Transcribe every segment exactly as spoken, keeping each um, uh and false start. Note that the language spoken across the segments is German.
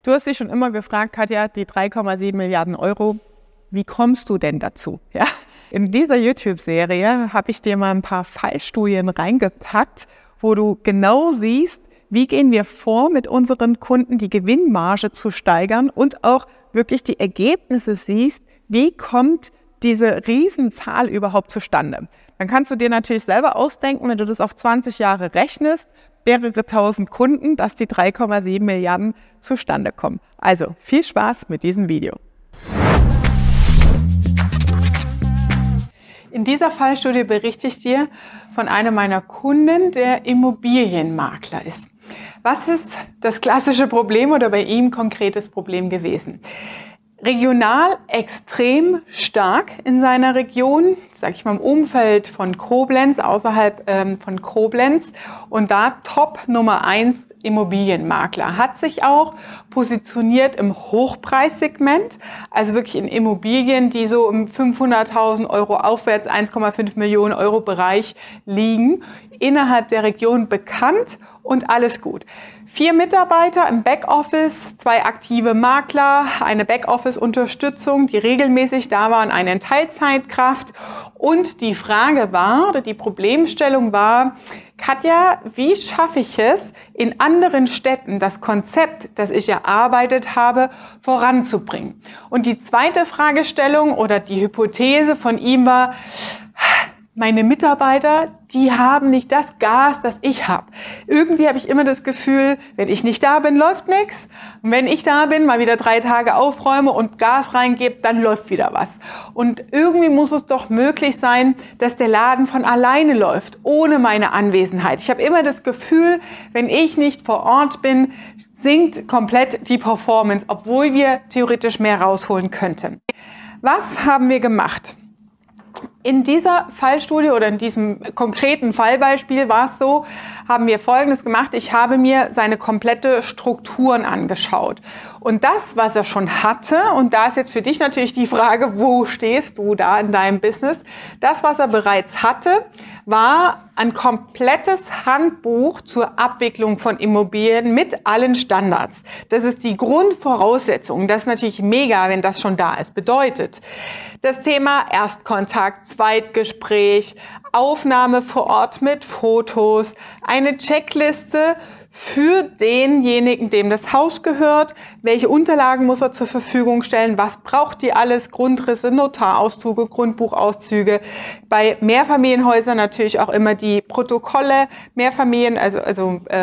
Du hast dich schon immer gefragt, Katja, die drei Komma sieben Milliarden Euro, wie kommst du denn dazu? Ja? In dieser YouTube-Serie habe ich dir mal ein paar Fallstudien reingepackt, wo du genau siehst, wie gehen wir vor, mit unseren Kunden die Gewinnmarge zu steigern und auch wirklich die Ergebnisse siehst, wie kommt diese Riesenzahl überhaupt zustande. Dann kannst du dir natürlich selber ausdenken, wenn du das auf zwanzig Jahre rechnest, mehrere tausend Kunden, dass die drei Komma sieben Milliarden zustande kommen. Also viel Spaß mit diesem Video. In dieser Fallstudie berichte ich dir von einem meiner Kunden, der Immobilienmakler ist. Was ist das klassische Problem oder bei ihm konkretes Problem gewesen? Regional extrem stark in seiner Region, sage ich mal im Umfeld von Koblenz, außerhalb ähm, von Koblenz und da Top Nummer eins Immobilienmakler. Hat sich auch positioniert im Hochpreissegment, also wirklich in Immobilien, die so im fünfhunderttausend Euro aufwärts, eins Komma fünf Millionen Euro Bereich liegen, innerhalb der Region bekannt und alles gut. Vier Mitarbeiter im Backoffice, zwei aktive Makler, eine Backoffice-Unterstützung, die regelmäßig da waren, eine Teilzeitkraft. Und die Frage war, oder die Problemstellung war, Katja, wie schaffe ich es, in anderen Städten das Konzept, das ich erarbeitet habe, voranzubringen? Und die zweite Fragestellung oder die Hypothese von ihm war, meine Mitarbeiter, die haben nicht das Gas, das ich habe. Irgendwie habe ich immer das Gefühl, wenn ich nicht da bin, läuft nichts. Und wenn ich da bin, mal wieder drei Tage aufräume und Gas reingebe, dann läuft wieder was. Und irgendwie muss es doch möglich sein, dass der Laden von alleine läuft, ohne meine Anwesenheit. Ich habe immer das Gefühl, wenn ich nicht vor Ort bin, sinkt komplett die Performance, obwohl wir theoretisch mehr rausholen könnten. Was haben wir gemacht? In dieser Fallstudie oder in diesem konkreten Fallbeispiel war es so, haben wir Folgendes gemacht. Ich habe mir seine komplette Strukturen angeschaut. Und das, was er schon hatte, und da ist jetzt für dich natürlich die Frage, wo stehst du da in deinem Business? Das, was er bereits hatte, war ein komplettes Handbuch zur Abwicklung von Immobilien mit allen Standards. Das ist die Grundvoraussetzung. Das ist natürlich mega, wenn das schon da ist. Bedeutet, das Thema Erstkontakt, Zweitgespräch, Aufnahme vor Ort mit Fotos, eine Checkliste für denjenigen, dem das Haus gehört, welche Unterlagen muss er zur Verfügung stellen, was braucht die alles, Grundrisse, Notarauszüge, Grundbuchauszüge, bei Mehrfamilienhäusern natürlich auch immer die Protokolle, Mehrfamilien, also, also äh,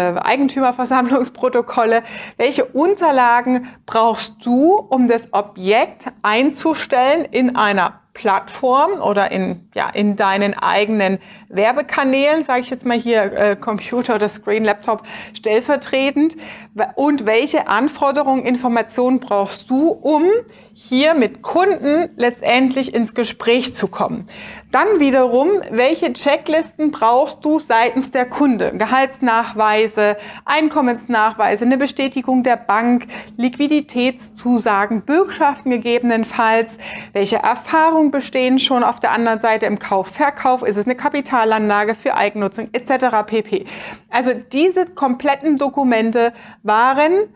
Eigentümerversammlungsprotokolle, welche Unterlagen brauchst du, um das Objekt einzustellen in einer Plattform oder in, ja, in deinen eigenen Werbekanälen, sage ich jetzt mal hier äh, Computer oder Screen, Laptop stellvertretend, und welche Anforderungen, Informationen brauchst du, um hier mit Kunden letztendlich ins Gespräch zu kommen. Dann wiederum, welche Checklisten brauchst du seitens der Kunde? Gehaltsnachweise, Einkommensnachweise, eine Bestätigung der Bank, Liquiditätszusagen, Bürgschaften gegebenenfalls. Welche Erfahrungen bestehen schon auf der anderen Seite im Kauf, Verkauf? Ist es eine Kapitalanlage für Eigennutzung et cetera pp. Also diese kompletten Dokumente waren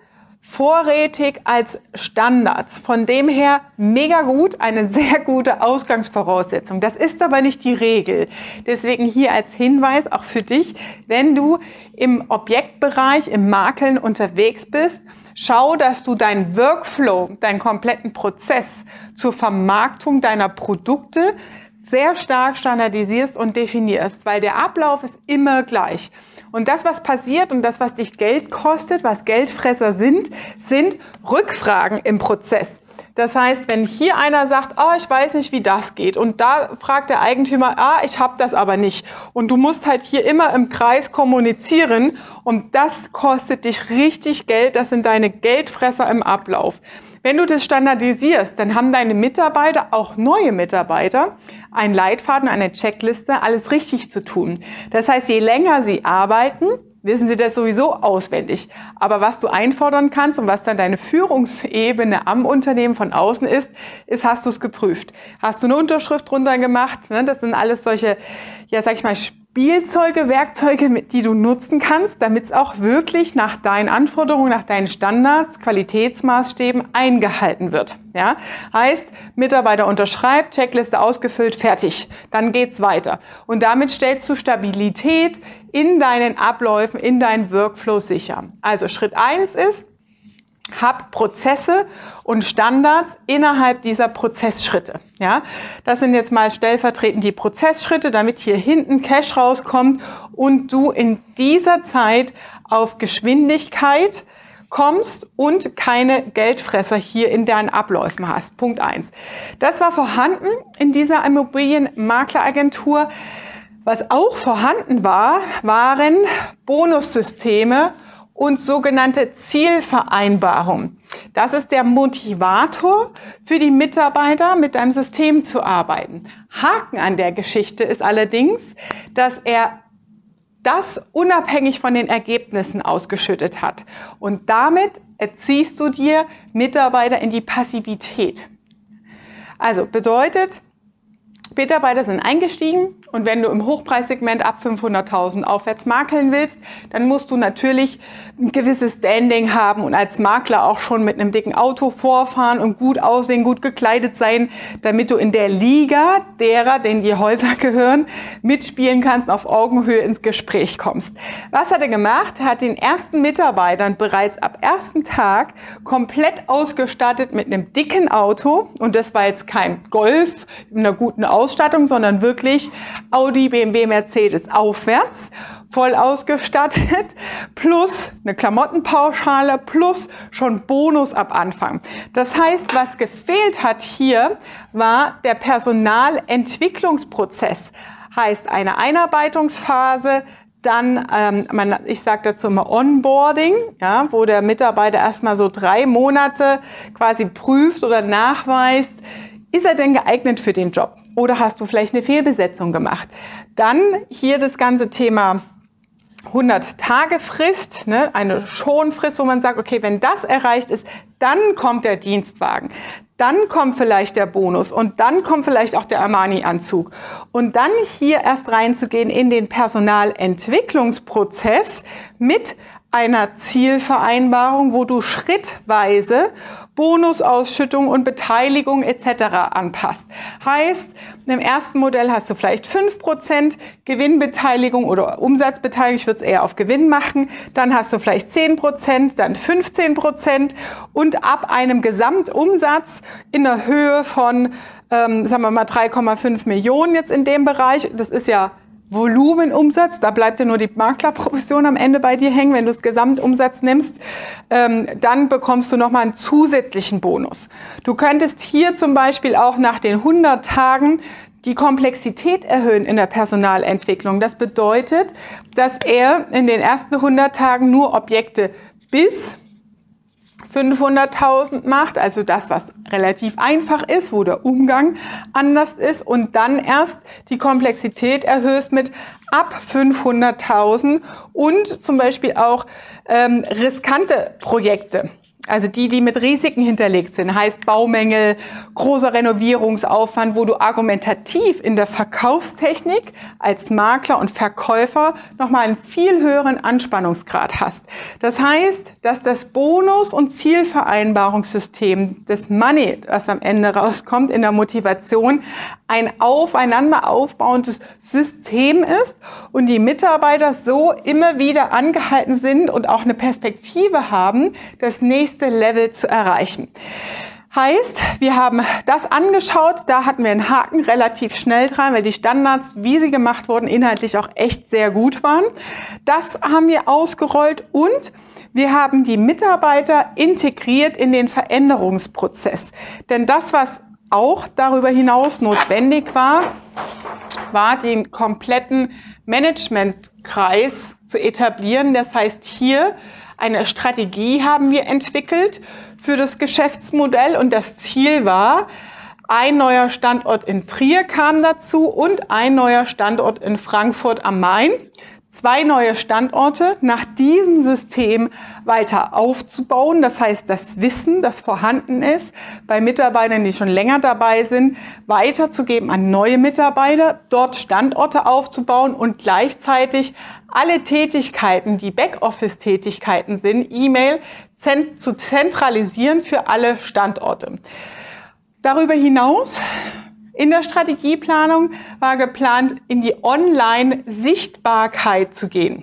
vorrätig als Standards. Von dem her mega gut, eine sehr gute Ausgangsvoraussetzung. Das ist aber nicht die Regel. Deswegen hier als Hinweis auch für dich, wenn du im Objektbereich, im Makeln unterwegs bist, schau, dass du deinen Workflow, deinen kompletten Prozess zur Vermarktung deiner Produkte sehr stark standardisierst und definierst, weil der Ablauf ist immer gleich. Und das, was passiert und das, was dich Geld kostet, was Geldfresser sind, sind Rückfragen im Prozess. Das heißt, wenn hier einer sagt, oh, ich weiß nicht, wie das geht, und da fragt der Eigentümer, ah, ich habe das aber nicht, und du musst halt hier immer im Kreis kommunizieren, und das kostet dich richtig Geld, das sind deine Geldfresser im Ablauf. Wenn du das standardisierst, dann haben deine Mitarbeiter, auch neue Mitarbeiter, einen Leitfaden, eine Checkliste, alles richtig zu tun. Das heißt, je länger sie arbeiten, wissen sie das sowieso auswendig. Aber was du einfordern kannst und was dann deine Führungsebene am Unternehmen von außen ist, ist, hast du es geprüft? Hast du eine Unterschrift drunter gemacht? Das sind alles solche, ja, sag ich mal, Spielzeuge, Werkzeuge, die du nutzen kannst, damit es auch wirklich nach deinen Anforderungen, nach deinen Standards, Qualitätsmaßstäben eingehalten wird. Ja? Heißt, Mitarbeiter unterschreibt, Checkliste ausgefüllt, fertig. Dann geht's weiter. Und damit stellst du Stabilität in deinen Abläufen, in deinen Workflow sicher. Also Schritt eins ist, hab Prozesse und Standards innerhalb dieser Prozessschritte. Ja, das sind jetzt mal stellvertretend die Prozessschritte, damit hier hinten Cash rauskommt und du in dieser Zeit auf Geschwindigkeit kommst und keine Geldfresser hier in deinen Abläufen hast. Punkt eins. Das war vorhanden in dieser Immobilienmakleragentur. Was auch vorhanden war, waren Bonussysteme und sogenannte Zielvereinbarung. Das ist der Motivator für die Mitarbeiter, mit deinem System zu arbeiten. Haken an der Geschichte ist allerdings, dass er das unabhängig von den Ergebnissen ausgeschüttet hat. Und damit erziehst du dir Mitarbeiter in die Passivität. Also bedeutet, Mitarbeiter sind eingestiegen und wenn du im Hochpreissegment ab fünfhunderttausend aufwärts makeln willst, dann musst du natürlich ein gewisses Standing haben und als Makler auch schon mit einem dicken Auto vorfahren und gut aussehen, gut gekleidet sein, damit du in der Liga derer, denen die Häuser gehören, mitspielen kannst, auf Augenhöhe ins Gespräch kommst. Was hat er gemacht? Er hat den ersten Mitarbeitern bereits ab ersten Tag komplett ausgestattet mit einem dicken Auto und das war jetzt kein Golf in einer guten Ausstattung, sondern wirklich Audi, B M W, Mercedes aufwärts, voll ausgestattet, plus eine Klamottenpauschale, plus schon Bonus ab Anfang. Das heißt, was gefehlt hat hier, war der Personalentwicklungsprozess. Heißt eine Einarbeitungsphase, dann, ähm, man, ich sage dazu immer Onboarding, ja, wo der Mitarbeiter erstmal so drei Monate quasi prüft oder nachweist, ist er denn geeignet für den Job? Oder hast du vielleicht eine Fehlbesetzung gemacht? Dann hier das ganze Thema hundert Tage Frist, ne, eine Schonfrist, wo man sagt, okay, wenn das erreicht ist, dann kommt der Dienstwagen. Dann kommt vielleicht der Bonus und dann kommt vielleicht auch der Armani-Anzug. Und dann hier erst reinzugehen in den Personalentwicklungsprozess mit einer Zielvereinbarung, wo du schrittweise Bonusausschüttung und Beteiligung et cetera anpasst. Heißt, im ersten Modell hast du vielleicht fünf Prozent Gewinnbeteiligung oder Umsatzbeteiligung, ich würde es eher auf Gewinn machen. Dann hast du vielleicht zehn Prozent, dann fünfzehn Prozent und ab einem Gesamtumsatz in der Höhe von, ähm, sagen wir mal, drei Komma fünf Millionen jetzt in dem Bereich. Das ist ja Volumenumsatz, da bleibt ja nur die Maklerprovision am Ende bei dir hängen, wenn du das Gesamtumsatz nimmst, ähm, dann bekommst du nochmal einen zusätzlichen Bonus. Du könntest hier zum Beispiel auch nach den hundert Tagen die Komplexität erhöhen in der Personalentwicklung. Das bedeutet, dass er in den ersten hundert Tagen nur Objekte bis fünfhunderttausend macht, also das, was relativ einfach ist, wo der Umgang anders ist und dann erst die Komplexität erhöhst mit ab fünfhunderttausend und zum Beispiel auch ähm, riskante Projekte. Also die, die mit Risiken hinterlegt sind, heißt Baumängel, großer Renovierungsaufwand, wo du argumentativ in der Verkaufstechnik als Makler und Verkäufer nochmal einen viel höheren Anspannungsgrad hast. Das heißt, dass das Bonus- und Zielvereinbarungssystem des Money, was am Ende rauskommt in der Motivation, ein aufeinander aufbauendes System ist und die Mitarbeiter so immer wieder angehalten sind und auch eine Perspektive haben, das nächste Level zu erreichen. Heißt, wir haben das angeschaut, da hatten wir einen Haken relativ schnell dran, weil die Standards, wie sie gemacht wurden, inhaltlich auch echt sehr gut waren. Das haben wir ausgerollt und wir haben die Mitarbeiter integriert in den Veränderungsprozess. Denn das, was auch darüber hinaus notwendig war, war den kompletten Managementkreis zu etablieren. Das heißt, hier eine Strategie haben wir entwickelt für das Geschäftsmodell und das Ziel war, ein neuer Standort in Trier kam dazu und ein neuer Standort in Frankfurt am Main. zwei neue Standorte nach diesem System weiter aufzubauen. Das heißt, das Wissen, das vorhanden ist, bei Mitarbeitern, die schon länger dabei sind, weiterzugeben an neue Mitarbeiter, dort Standorte aufzubauen und gleichzeitig alle Tätigkeiten, die Backoffice-Tätigkeiten sind, E-Mail zu zentralisieren für alle Standorte. Darüber hinaus in der Strategieplanung war geplant, in die Online-Sichtbarkeit zu gehen.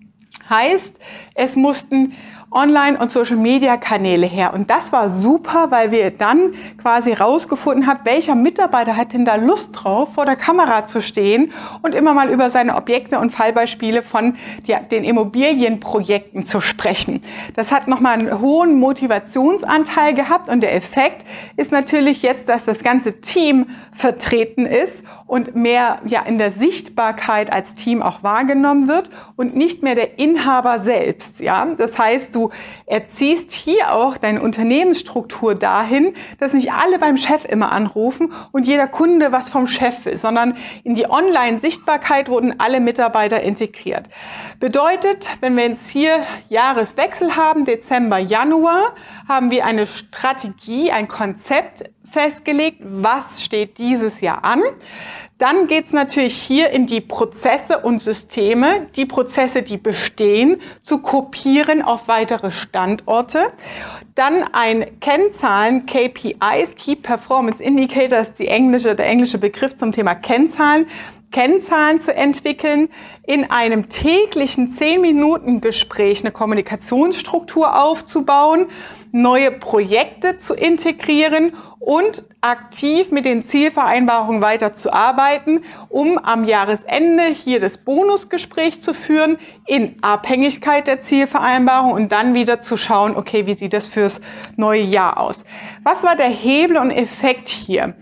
Heißt, es mussten Online- und Social-Media-Kanäle her. Und das war super, weil wir dann quasi rausgefunden haben, welcher Mitarbeiter hat denn da Lust drauf, vor der Kamera zu stehen und immer mal über seine Objekte und Fallbeispiele von den Immobilienprojekten zu sprechen. Das hat nochmal einen hohen Motivationsanteil gehabt und der Effekt ist natürlich jetzt, dass das ganze Team vertreten ist und mehr ja in der Sichtbarkeit als Team auch wahrgenommen wird und nicht mehr der Inhaber selbst. Ja, das heißt, du erziehst hier auch deine Unternehmensstruktur dahin, dass nicht alle beim Chef immer anrufen und jeder Kunde was vom Chef will, sondern in die Online-Sichtbarkeit wurden alle Mitarbeiter integriert. Bedeutet, wenn wir jetzt hier Jahreswechsel haben, Dezember, Januar, haben wir eine Strategie, ein Konzept festgelegt, was steht dieses Jahr an. Dann geht es natürlich hier in die Prozesse und Systeme, die Prozesse, die bestehen, zu kopieren auf weitere Standorte. Dann ein Kennzahlen, K P Is, Key Performance Indicators, die englische, der englische Begriff zum Thema Kennzahlen, Kennzahlen zu entwickeln, in einem täglichen zehn Minuten Gespräch eine Kommunikationsstruktur aufzubauen, neue Projekte zu integrieren und aktiv mit den Zielvereinbarungen weiterzuarbeiten, um am Jahresende hier das Bonusgespräch zu führen in Abhängigkeit der Zielvereinbarung und dann wieder zu schauen, okay, wie sieht das fürs neue Jahr aus? Was war der Hebel und Effekt hier?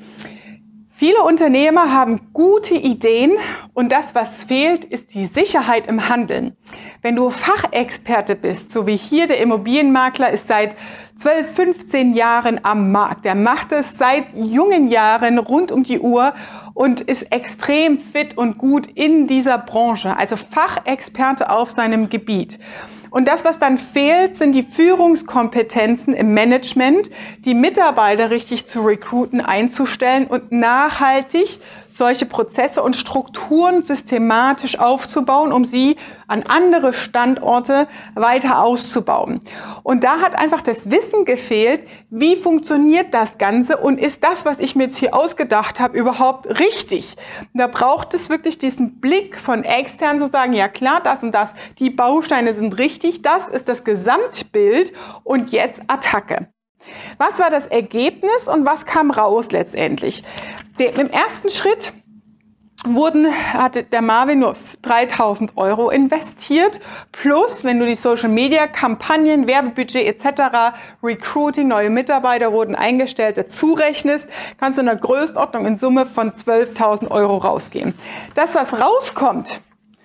Viele Unternehmer haben gute Ideen und das, was fehlt, ist die Sicherheit im Handeln. Wenn du Fachexperte bist, so wie hier der Immobilienmakler ist seit zwölf, fünfzehn Jahren am Markt. Der macht es seit jungen Jahren rund um die Uhr und ist extrem fit und gut in dieser Branche, also Fachexperte auf seinem Gebiet. Und das, was dann fehlt, sind die Führungskompetenzen im Management, die Mitarbeiter richtig zu recruiten, einzustellen und nachhaltig solche Prozesse und Strukturen systematisch aufzubauen, um sie an andere Standorte weiter auszubauen. Und da hat einfach das Wissen gefehlt, wie funktioniert das Ganze und ist das, was ich mir jetzt hier ausgedacht habe, überhaupt richtig? Da braucht es wirklich diesen Blick von extern zu sagen, ja klar, das und das, die Bausteine sind richtig, das ist das Gesamtbild und jetzt Attacke. Was war das Ergebnis und was kam raus letztendlich? Der, im ersten Schritt wurden, hatte der Marvin nur dreitausend Euro investiert, plus, wenn du die Social-Media-Kampagnen, Werbebudget et cetera, Recruiting, neue Mitarbeiter wurden eingestellt, dazu rechnest, kannst du in einer Größenordnung in Summe von zwölftausend Euro rausgehen. Das, was rauskommt,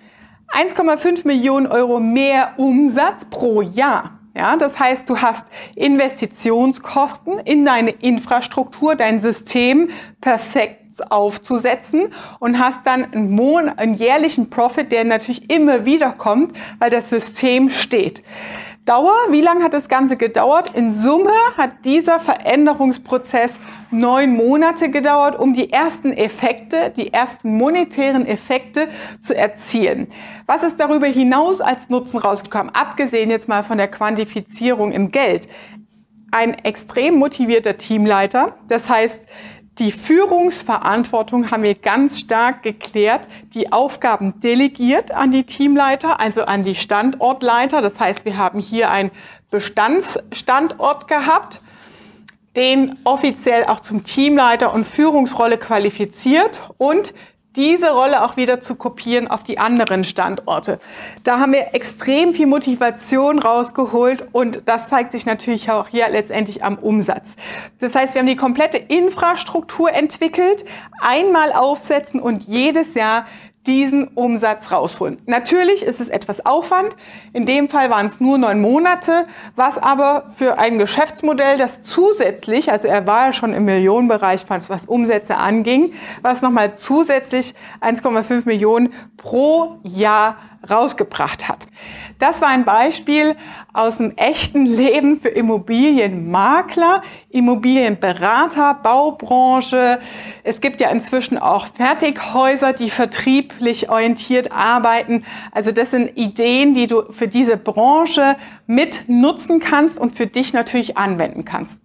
eins Komma fünf Millionen Euro mehr Umsatz pro Jahr. Ja, das heißt, du hast Investitionskosten in deine Infrastruktur, dein System perfekt aufzusetzen und hast dann einen, Mon- einen jährlichen Profit, der natürlich immer wieder kommt, weil das System steht. Dauer, wie lange hat das Ganze gedauert? In Summe hat dieser Veränderungsprozess neun Monate gedauert, um die ersten Effekte, die ersten monetären Effekte zu erzielen. Was ist darüber hinaus als Nutzen rausgekommen? Abgesehen jetzt mal von der Quantifizierung im Geld. Ein extrem motivierter Teamleiter, das heißt, die Führungsverantwortung haben wir ganz stark geklärt, die Aufgaben delegiert an die Teamleiter, also an die Standortleiter. Das heißt, wir haben hier einen Bestandsstandort gehabt, den offiziell auch zum Teamleiter und Führungsrolle qualifiziert und diese Rolle auch wieder zu kopieren auf die anderen Standorte. Da haben wir extrem viel Motivation rausgeholt und das zeigt sich natürlich auch hier letztendlich am Umsatz. Das heißt, wir haben die komplette Infrastruktur entwickelt, einmal aufsetzen und jedes Jahr diesen Umsatz rausholen. Natürlich ist es etwas Aufwand. In dem Fall waren es nur neun Monate, was aber für ein Geschäftsmodell, das zusätzlich, also er war ja schon im Millionenbereich, was Umsätze anging, was nochmal zusätzlich eins Komma fünf Millionen pro Jahr rausgebracht hat. Das war ein Beispiel aus dem echten Leben für Immobilienmakler, Immobilienberater, Baubranche. Es gibt ja inzwischen auch Fertighäuser, die vertrieblich orientiert arbeiten. Also das sind Ideen, die du für diese Branche mit nutzen kannst und für dich natürlich anwenden kannst.